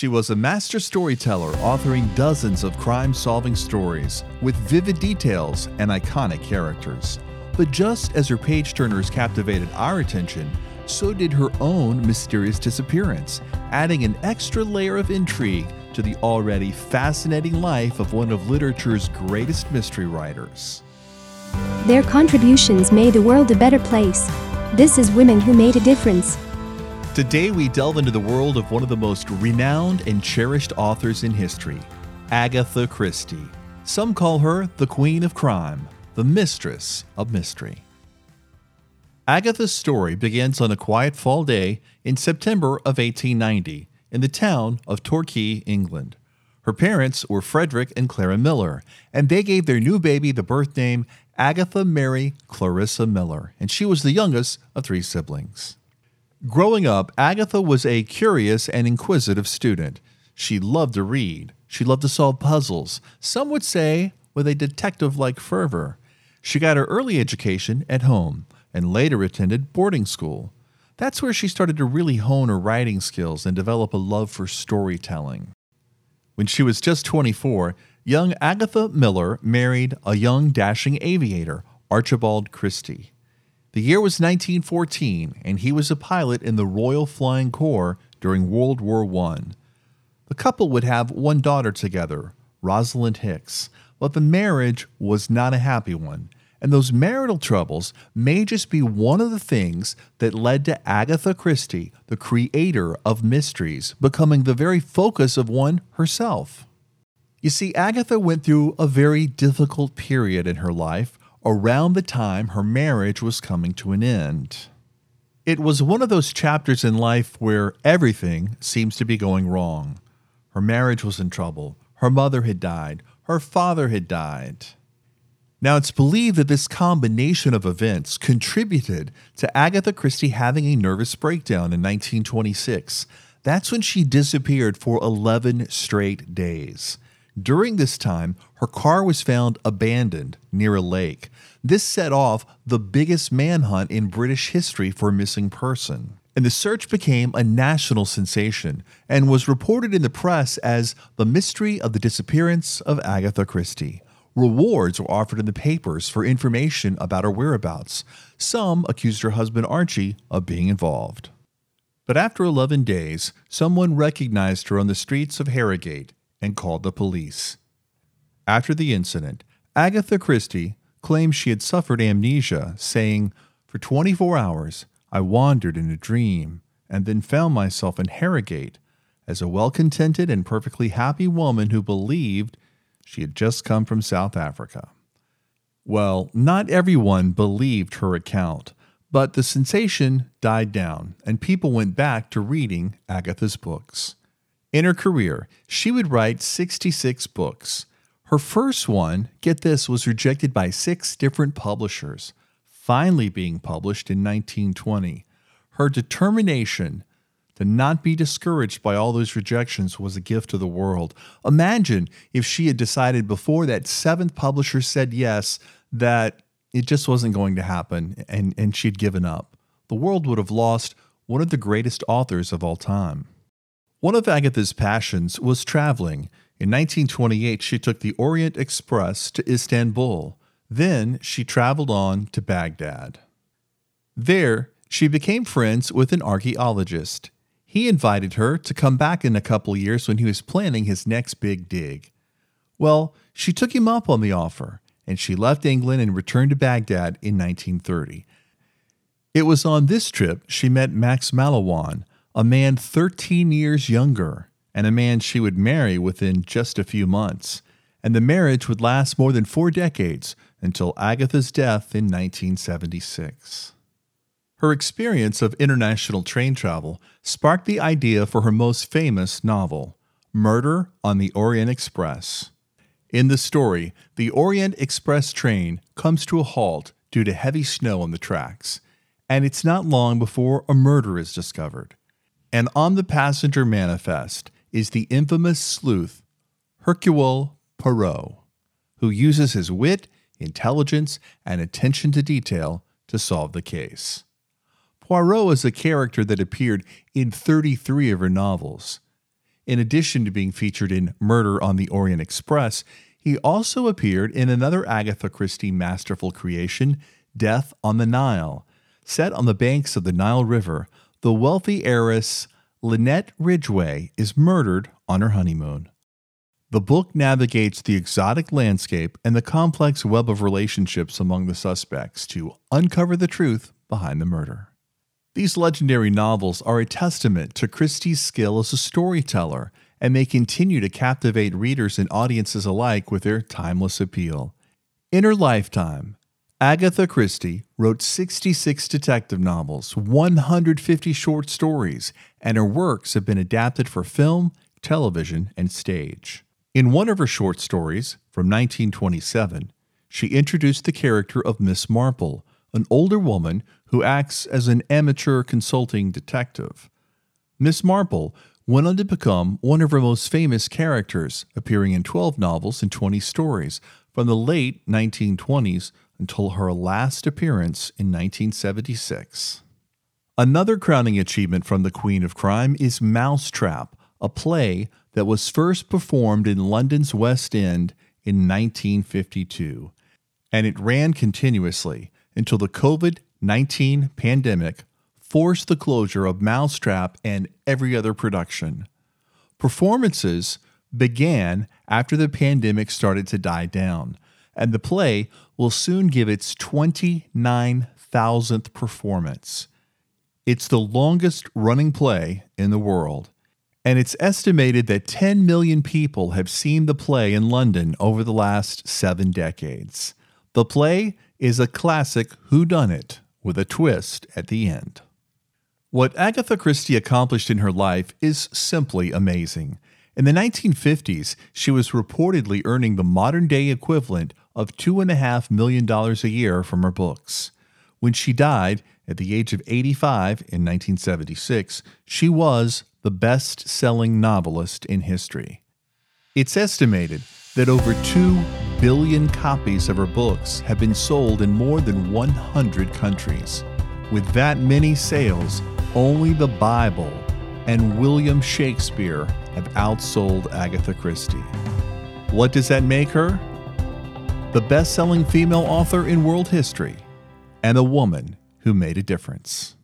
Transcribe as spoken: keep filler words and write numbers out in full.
She was a master storyteller, authoring dozens of crime-solving stories with vivid details and iconic characters. But just as her page-turners captivated our attention, so did her own mysterious disappearance, adding an extra layer of intrigue to the already fascinating life of one of literature's greatest mystery writers. Their contributions made the world a better place. This is Women Who Made a Difference. Today we delve into the world of one of the most renowned and cherished authors in history, Agatha Christie. Some call her the Queen of Crime, the Mistress of Mystery. Agatha's story begins on a quiet fall day in September of eighteen ninety in the town of Torquay, England. Her parents were Frederick and Clara Miller, and they gave their new baby the birth name Agatha Mary Clarissa Miller, and she was the youngest of three siblings. Growing up, Agatha was a curious and inquisitive student. She loved to read. She loved to solve puzzles, some would say with a detective-like fervor. She got her early education at home and later attended boarding school. That's where she started to really hone her writing skills and develop a love for storytelling. When she was just twenty-four, young Agatha Miller married a young dashing aviator, Archibald Christie. The year was nineteen fourteen, and he was a pilot in the Royal Flying Corps during World War One. The couple would have one daughter together, Rosalind Hicks, but the marriage was not a happy one. And those marital troubles may just be one of the things that led to Agatha Christie, the creator of mysteries, becoming the very focus of one herself. You see, Agatha went through a very difficult period in her life around the time her marriage was coming to an end. It was one of those chapters in life where everything seems to be going wrong. Her marriage was in trouble. Her mother had died. Her father had died. Now, it's believed that this combination of events contributed to Agatha Christie having a nervous breakdown in nineteen twenty-six. That's when she disappeared for eleven straight days. During this time, her car was found abandoned near a lake. This set off the biggest manhunt in British history for a missing person. And the search became a national sensation and was reported in the press as the mystery of the disappearance of Agatha Christie. Rewards were offered in the papers for information about her whereabouts. Some accused her husband Archie of being involved. But after eleven days, someone recognized her on the streets of Harrogate and called the police. After the incident, Agatha Christie claimed she had suffered amnesia, saying, "For twenty-four hours, I wandered in a dream and then found myself in Harrogate as a well-contented and perfectly happy woman who believed she had just come from South Africa." Well, not everyone believed her account, but the sensation died down and people went back to reading Agatha's books. In her career, she would write sixty-six books. Her first one, get this, was rejected by six different publishers, finally being published in nineteen twenty. Her determination to not be discouraged by all those rejections was a gift to the world. Imagine if she had decided before that seventh publisher said yes, that it just wasn't going to happen and, and she'd given up. The world would have lost one of the greatest authors of all time. One of Agatha's passions was traveling. In nineteen twenty-eight, she took the Orient Express to Istanbul. Then she traveled on to Baghdad. There, she became friends with an archaeologist. He invited her to come back in a couple years when he was planning his next big dig. Well, she took him up on the offer, and she left England and returned to Baghdad in nineteen thirty. It was on this trip she met Max Mallowan, a man thirteen years younger, and a man she would marry within just a few months. And the marriage would last more than four decades until Agatha's death in nineteen seventy-six. Her experience of international train travel sparked the idea for her most famous novel, Murder on the Orient Express. In the story, the Orient Express train comes to a halt due to heavy snow on the tracks, and it's not long before a murder is discovered. And on the passenger manifest is the infamous sleuth, Hercule Poirot, who uses his wit, intelligence, and attention to detail to solve the case. Poirot is a character that appeared in thirty-three of her novels. In addition to being featured in Murder on the Orient Express, he also appeared in another Agatha Christie masterful creation, Death on the Nile. Set on the banks of the Nile River, the wealthy heiress Lynette Ridgway is murdered on her honeymoon. The book navigates the exotic landscape and the complex web of relationships among the suspects to uncover the truth behind the murder. These legendary novels are a testament to Christie's skill as a storyteller, and may continue to captivate readers and audiences alike with their timeless appeal. In her lifetime, Agatha Christie wrote sixty-six detective novels, one hundred fifty short stories, and her works have been adapted for film, television, and stage. In one of her short stories, from nineteen twenty-seven, she introduced the character of Miss Marple, an older woman who acts as an amateur consulting detective. Miss Marple went on to become one of her most famous characters, appearing in twelve novels and twenty stories from the late nineteen twenties until her last appearance in nineteen seventy-six. Another crowning achievement from the Queen of Crime is Mousetrap, a play that was first performed in London's West End in nineteen fifty-two, and it ran continuously until the covid nineteen pandemic forced the closure of Mousetrap and every other production. Performances began after the pandemic started to die down, and the play will soon give its twenty-nine thousandth performance. It's the longest running play in the world, and it's estimated that ten million people have seen the play in London over the last seven decades. The play is a classic whodunit with a twist at the end. What Agatha Christie accomplished in her life is simply amazing. In the nineteen fifties, she was reportedly earning the modern-day equivalent of two point five million dollars a year from her books. When she died at the age of eighty-five in nineteen seventy-six, she was the best-selling novelist in history. It's estimated that over two billion copies of her books have been sold in more than one hundred countries. With that many sales, only the Bible and William Shakespeare have outsold Agatha Christie. What does that make her? The best-selling female author in world history, and a woman who made a difference.